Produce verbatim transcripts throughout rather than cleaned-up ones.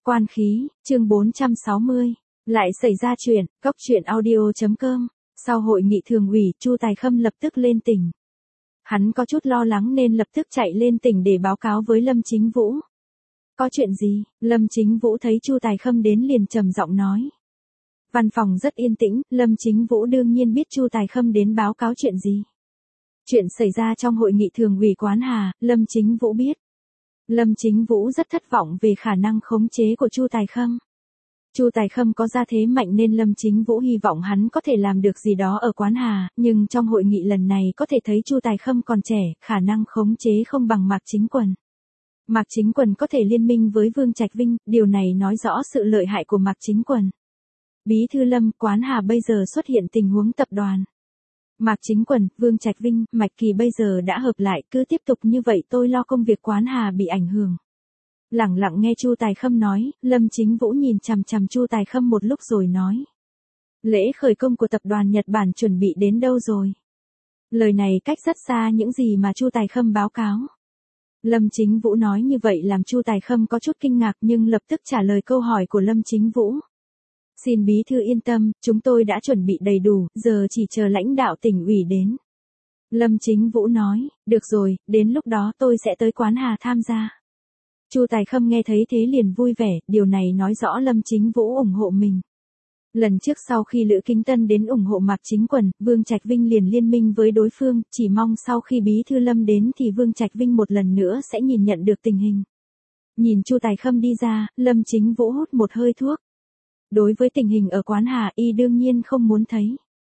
Quan khí, chương bốn trăm sáu mươi. Lại xảy ra chuyện, cốc truyện audio chấm com. Sau hội nghị thường ủy, Chu Tài Khâm lập tức lên tỉnh. Hắn có chút lo lắng nên lập tức chạy lên tỉnh để báo cáo với Lâm Chính Vũ. Có chuyện gì? Lâm Chính Vũ thấy Chu Tài Khâm đến liền trầm giọng nói. Văn phòng rất yên tĩnh, Lâm Chính Vũ đương nhiên biết Chu Tài Khâm đến báo cáo chuyện gì. Chuyện xảy ra trong hội nghị thường ủy Quán Hà, Lâm Chính Vũ biết. Lâm Chính Vũ rất thất vọng về khả năng khống chế của Chu Tài Khâm. Chu Tài Khâm có gia thế mạnh nên Lâm Chính Vũ hy vọng hắn có thể làm được gì đó ở Quán Hà, nhưng trong hội nghị lần này có thể thấy Chu Tài Khâm còn trẻ, khả năng khống chế không bằng Mạc Chính Quần. Mạc Chính Quần có thể liên minh với Vương Trạch Vinh, điều này nói rõ sự lợi hại của Mạc Chính Quần. Bí thư Lâm, Quán Hà bây giờ xuất hiện tình huống tập đoàn. Mạc Chính Quần, Vương Trạch Vinh, Mạch Kỳ bây giờ đã hợp lại, cứ tiếp tục như vậy tôi lo công việc Quán Hà bị ảnh hưởng. Lặng lặng nghe Chu Tài Khâm nói, Lâm Chính Vũ nhìn chằm chằm Chu Tài Khâm một lúc rồi nói. Lễ khởi công của tập đoàn Nhật Bản chuẩn bị đến đâu rồi? Lời này cách rất xa những gì mà Chu Tài Khâm báo cáo. Lâm Chính Vũ nói như vậy làm Chu Tài Khâm có chút kinh ngạc nhưng lập tức trả lời câu hỏi của Lâm Chính Vũ. Xin bí thư yên tâm, chúng tôi đã chuẩn bị đầy đủ, giờ chỉ chờ lãnh đạo tỉnh ủy đến. Lâm Chính Vũ nói, được rồi, đến lúc đó tôi sẽ tới Quán Hà tham gia. Chu Tài Khâm nghe thấy thế liền vui vẻ, điều này nói rõ Lâm Chính Vũ ủng hộ mình. Lần trước sau khi Lữ Kính Tân đến ủng hộ Mạc Chính Quần, Vương Trạch Vinh liền liên minh với đối phương, chỉ mong sau khi bí thư Lâm đến thì Vương Trạch Vinh một lần nữa sẽ nhìn nhận được tình hình. Nhìn Chu Tài Khâm đi ra, Lâm Chính Vũ hút một hơi thuốc. Đối với tình hình ở Quán Hà y đương nhiên không muốn thấy.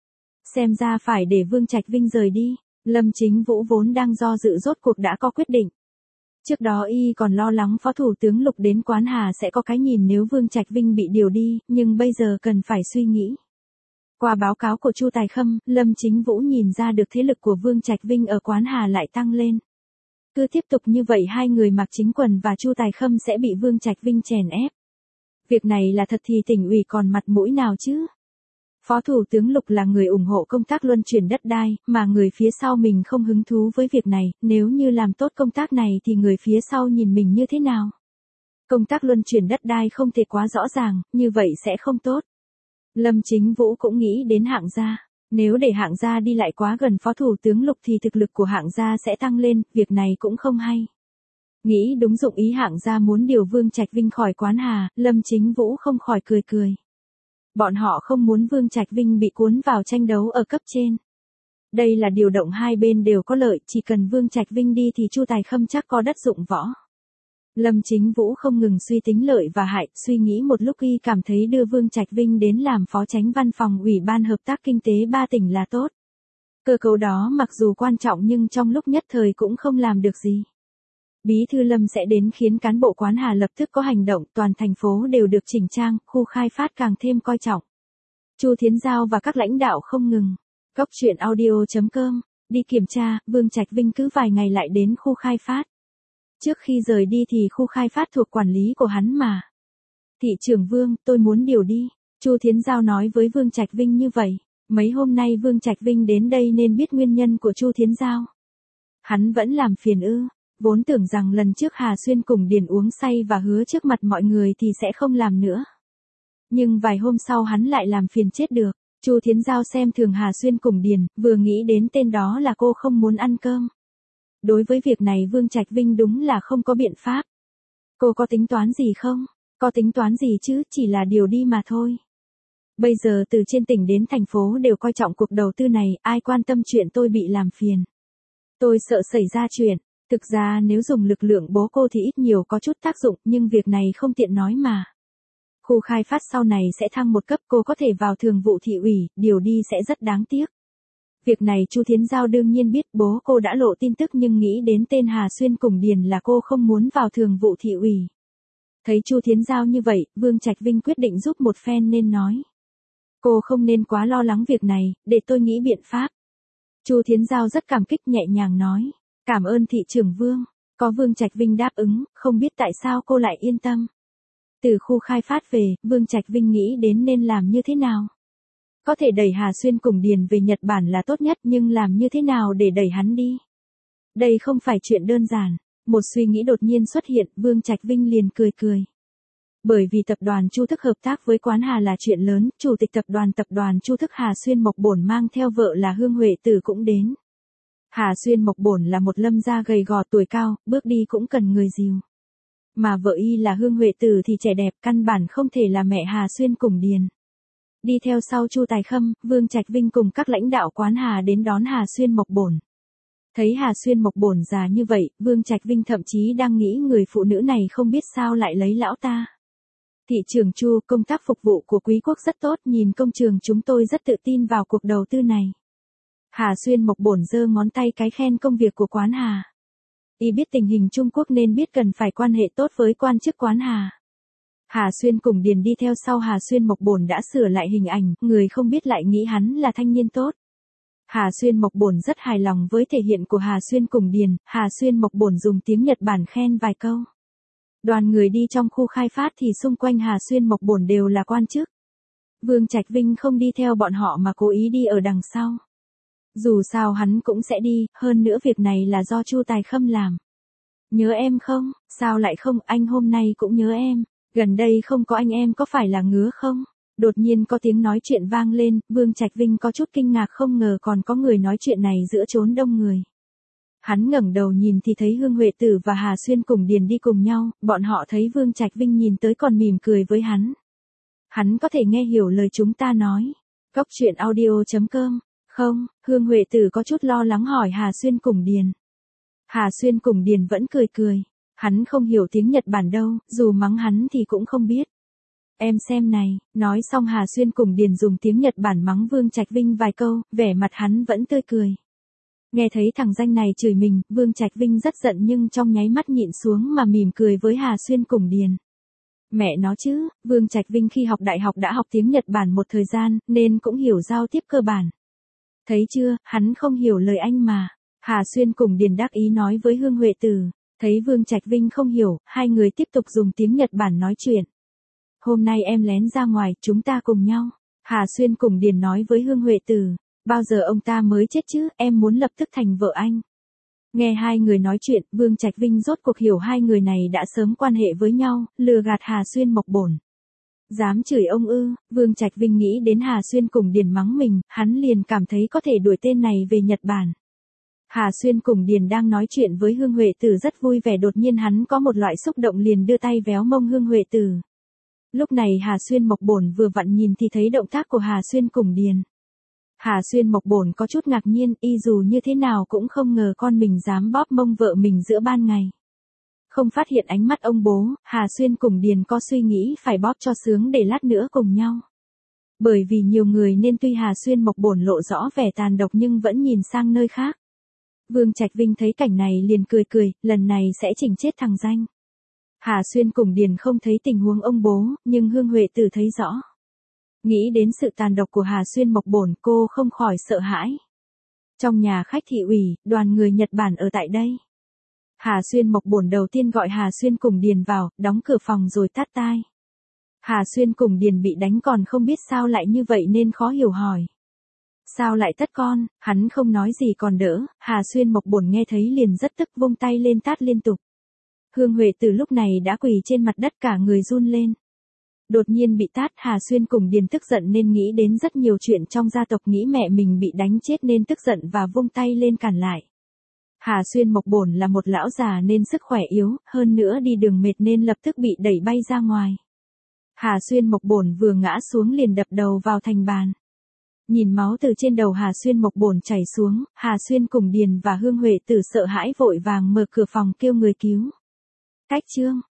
Xem ra phải để Vương Trạch Vinh rời đi, Lâm Chính Vũ vốn đang do dự rốt cuộc đã có quyết định. Trước đó y còn lo lắng Phó Thủ tướng Lục đến Quán Hà sẽ có cái nhìn nếu Vương Trạch Vinh bị điều đi, nhưng bây giờ cần phải suy nghĩ. Qua báo cáo của Chu Tài Khâm, Lâm Chính Vũ nhìn ra được thế lực của Vương Trạch Vinh ở Quán Hà lại tăng lên. Cứ tiếp tục như vậy hai người Mạc Chính Quần và Chu Tài Khâm sẽ bị Vương Trạch Vinh chèn ép. Việc này là thật thì tỉnh ủy còn mặt mũi nào chứ? Phó Thủ tướng Lục là người ủng hộ công tác luân chuyển đất đai, mà người phía sau mình không hứng thú với việc này, nếu như làm tốt công tác này thì người phía sau nhìn mình như thế nào? Công tác luân chuyển đất đai không thể quá rõ ràng, như vậy sẽ không tốt. Lâm Chính Vũ cũng nghĩ đến Hạng Gia, nếu để Hạng Gia đi lại quá gần Phó Thủ tướng Lục thì thực lực của Hạng Gia sẽ tăng lên, việc này cũng không hay. Nghĩ đúng dụng ý Hạng Gia muốn điều Vương Trạch Vinh khỏi Quán Hà, Lâm Chính Vũ không khỏi cười cười. Bọn họ không muốn Vương Trạch Vinh bị cuốn vào tranh đấu ở cấp trên. Đây là điều động hai bên đều có lợi, chỉ cần Vương Trạch Vinh đi thì Chu Tài Khâm chắc có đất dụng võ. Lâm Chính Vũ không ngừng suy tính lợi và hại, suy nghĩ một lúc y cảm thấy đưa Vương Trạch Vinh đến làm phó chánh văn phòng Ủy ban Hợp tác Kinh tế ba tỉnh là tốt. Cơ cấu đó mặc dù quan trọng nhưng trong lúc nhất thời cũng không làm được gì. Bí thư Lâm sẽ đến khiến cán bộ Quán Hà lập tức có hành động, toàn thành phố đều được chỉnh trang, khu khai phát càng thêm coi trọng. Chu Thiến Giao và các lãnh đạo không ngừng. Cốc truyện audio chấm com, đi kiểm tra, Vương Trạch Vinh cứ vài ngày lại đến khu khai phát. Trước khi rời đi thì khu khai phát thuộc quản lý của hắn mà. Thị trưởng Vương, tôi muốn điều đi. Chu Thiến Giao nói với Vương Trạch Vinh như vậy. Mấy hôm nay Vương Trạch Vinh đến đây nên biết nguyên nhân của Chu Thiến Giao. Hắn vẫn làm phiền ư. Vốn tưởng rằng lần trước Hà Xuyên cùng Điền uống say và hứa trước mặt mọi người thì sẽ không làm nữa. Nhưng vài hôm sau hắn lại làm phiền chết được. Chu Thiến Giao xem thường Hà Xuyên cùng Điền, vừa nghĩ đến tên đó là cô không muốn ăn cơm. Đối với việc này Vương Trạch Vinh đúng là không có biện pháp. Cô có tính toán gì không? Có tính toán gì chứ, chỉ là điều đi mà thôi. Bây giờ từ trên tỉnh đến thành phố đều coi trọng cuộc đầu tư này, ai quan tâm chuyện tôi bị làm phiền. Tôi sợ xảy ra chuyện. Thực ra nếu dùng lực lượng bố cô thì ít nhiều có chút tác dụng nhưng việc này không tiện nói mà. Khu khai phát sau này sẽ thăng một cấp cô có thể vào thường vụ thị ủy, điều đi sẽ rất đáng tiếc. Việc này Chu Thiến Giao đương nhiên biết bố cô đã lộ tin tức nhưng nghĩ đến tên Hà Xuyên cùng Điền là cô không muốn vào thường vụ thị ủy. Thấy Chu Thiến Giao như vậy, Vương Trạch Vinh quyết định giúp một phen nên nói. Cô không nên quá lo lắng việc này, để tôi nghĩ biện pháp. Chu Thiến Giao rất cảm kích nhẹ nhàng nói. Cảm ơn thị trưởng Vương, có Vương Trạch Vinh đáp ứng, không biết tại sao cô lại yên tâm. Từ khu khai phát về, Vương Trạch Vinh nghĩ đến nên làm như thế nào. Có thể đẩy Hà Xuyên cùng Điền về Nhật Bản là tốt nhất nhưng làm như thế nào để đẩy hắn đi. Đây không phải chuyện đơn giản, một suy nghĩ đột nhiên xuất hiện, Vương Trạch Vinh liền cười cười. Bởi vì tập đoàn Chu Thức hợp tác với Quán Hà là chuyện lớn, chủ tịch tập đoàn tập đoàn Chu Thức Hà Xuyên Mộc Bổn mang theo vợ là Hương Huệ Tử cũng đến. Hà Xuyên Mộc Bổn là một lâm gia gầy gò tuổi cao, bước đi cũng cần người dìu. Mà vợ y là Hương Huệ Tử thì trẻ đẹp, căn bản không thể là mẹ Hà Xuyên Cùng Điền. Đi theo sau Chu Tài Khâm, Vương Trạch Vinh cùng các lãnh đạo Quán Hà đến đón Hà Xuyên Mộc Bổn. Thấy Hà Xuyên Mộc Bổn già như vậy, Vương Trạch Vinh thậm chí đang nghĩ người phụ nữ này không biết sao lại lấy lão ta. Thị trường Chu, công tác phục vụ của quý quốc rất tốt, nhìn công trường chúng tôi rất tự tin vào cuộc đầu tư này. Hà Xuyên Mộc Bổn giơ ngón tay cái khen công việc của Quán Hà. Y biết tình hình Trung Quốc nên biết cần phải quan hệ tốt với quan chức Quán Hà. Hà Xuyên Cùng Điền đi theo sau Hà Xuyên Mộc Bổn đã sửa lại hình ảnh, người không biết lại nghĩ hắn là thanh niên tốt. Hà Xuyên Mộc Bổn rất hài lòng với thể hiện của Hà Xuyên Cùng Điền, Hà Xuyên Mộc Bổn dùng tiếng Nhật Bản khen vài câu. Đoàn người đi trong khu khai phát thì xung quanh Hà Xuyên Mộc Bổn đều là quan chức. Vương Trạch Vinh không đi theo bọn họ mà cố ý đi ở đằng sau. Dù sao hắn cũng sẽ đi, hơn nữa việc này là do Chu Tài Khâm làm. Nhớ em không? Sao lại không, anh hôm nay cũng nhớ em. Gần đây không có anh em có phải là ngứa không? Đột nhiên có tiếng nói chuyện vang lên, Vương Trạch Vinh có chút kinh ngạc không ngờ còn có người nói chuyện này giữa chốn đông người. Hắn ngẩng đầu nhìn thì thấy Hương Huệ Tử và Hà Xuyên Cùng Điền đi cùng nhau, bọn họ thấy Vương Trạch Vinh nhìn tới còn mỉm cười với hắn. Hắn có thể nghe hiểu lời chúng ta nói. Cốc truyện audio chấm com. Không, Hương Huệ Tử có chút lo lắng hỏi Hà Xuyên Cùng Điền. Hà Xuyên Cùng Điền vẫn cười cười. Hắn không hiểu tiếng Nhật Bản đâu, dù mắng hắn thì cũng không biết. Em xem này, nói xong Hà Xuyên Cùng Điền dùng tiếng Nhật Bản mắng Vương Trạch Vinh vài câu, vẻ mặt hắn vẫn tươi cười. Nghe thấy thằng danh này chửi mình, Vương Trạch Vinh rất giận nhưng trong nháy mắt nhịn xuống mà mỉm cười với Hà Xuyên Cùng Điền. Mẹ nó chứ, Vương Trạch Vinh khi học đại học đã học tiếng Nhật Bản một thời gian, nên cũng hiểu giao tiếp cơ bản. Thấy chưa, hắn không hiểu lời anh mà. Hà Xuyên Cùng Điền đắc ý nói với Hương Huệ Tử. Thấy Vương Trạch Vinh không hiểu, hai người tiếp tục dùng tiếng Nhật Bản nói chuyện. Hôm nay em lén ra ngoài, chúng ta cùng nhau. Hà Xuyên Cùng Điền nói với Hương Huệ Tử. Bao giờ ông ta mới chết chứ, em muốn lập tức thành vợ anh. Nghe hai người nói chuyện, Vương Trạch Vinh rốt cuộc hiểu hai người này đã sớm quan hệ với nhau, lừa gạt Hà Xuyên Mộc Bổn. Dám chửi ông ư, Vương Trạch Vinh nghĩ đến Hà Xuyên Cùng Điền mắng mình, hắn liền cảm thấy có thể đuổi tên này về Nhật Bản. Hà Xuyên Cùng Điền đang nói chuyện với Hương Huệ Tử rất vui vẻ, đột nhiên hắn có một loại xúc động liền đưa tay véo mông Hương Huệ Tử. Lúc này Hà Xuyên Mộc Bổn vừa vặn nhìn thì thấy động tác của Hà Xuyên Cùng Điền. Hà Xuyên Mộc Bổn có chút ngạc nhiên, y dù như thế nào cũng không ngờ con mình dám bóp mông vợ mình giữa ban ngày. Không phát hiện ánh mắt ông bố, Hà Xuyên Cùng Điền có suy nghĩ phải bóp cho sướng để lát nữa cùng nhau. Bởi vì nhiều người nên tuy Hà Xuyên Mộc Bổn lộ rõ vẻ tàn độc nhưng vẫn nhìn sang nơi khác. Vương Trạch Vinh thấy cảnh này liền cười cười, lần này sẽ chỉnh chết thằng danh. Hà Xuyên Cùng Điền không thấy tình huống ông bố, nhưng Hương Huệ Tử thấy rõ. Nghĩ đến sự tàn độc của Hà Xuyên Mộc Bổn, cô không khỏi sợ hãi. Trong nhà khách thị ủy, đoàn người Nhật Bản ở tại đây. Hà Xuyên Mộc Bổn đầu tiên gọi Hà Xuyên Cùng Điền vào, đóng cửa phòng rồi tát tai. Hà Xuyên Cùng Điền bị đánh còn không biết sao lại như vậy nên khó hiểu hỏi. Sao lại tát con, hắn không nói gì còn đỡ, Hà Xuyên Mộc Bổn nghe thấy liền rất tức vung tay lên tát liên tục. Hương Huệ Tử lúc này đã quỳ trên mặt đất cả người run lên. Đột nhiên bị tát, Hà Xuyên Cùng Điền tức giận nên nghĩ đến rất nhiều chuyện trong gia tộc, nghĩ mẹ mình bị đánh chết nên tức giận và vung tay lên cản lại. Hà Xuyên Mộc Bổn là một lão già nên sức khỏe yếu, hơn nữa đi đường mệt nên lập tức bị đẩy bay ra ngoài. Hà Xuyên Mộc Bổn vừa ngã xuống liền đập đầu vào thành bàn. Nhìn máu từ trên đầu Hà Xuyên Mộc Bổn chảy xuống, Hà Xuyên Cùng Điền và Hương Huệ Tử sợ hãi vội vàng mở cửa phòng kêu người cứu. Cách chương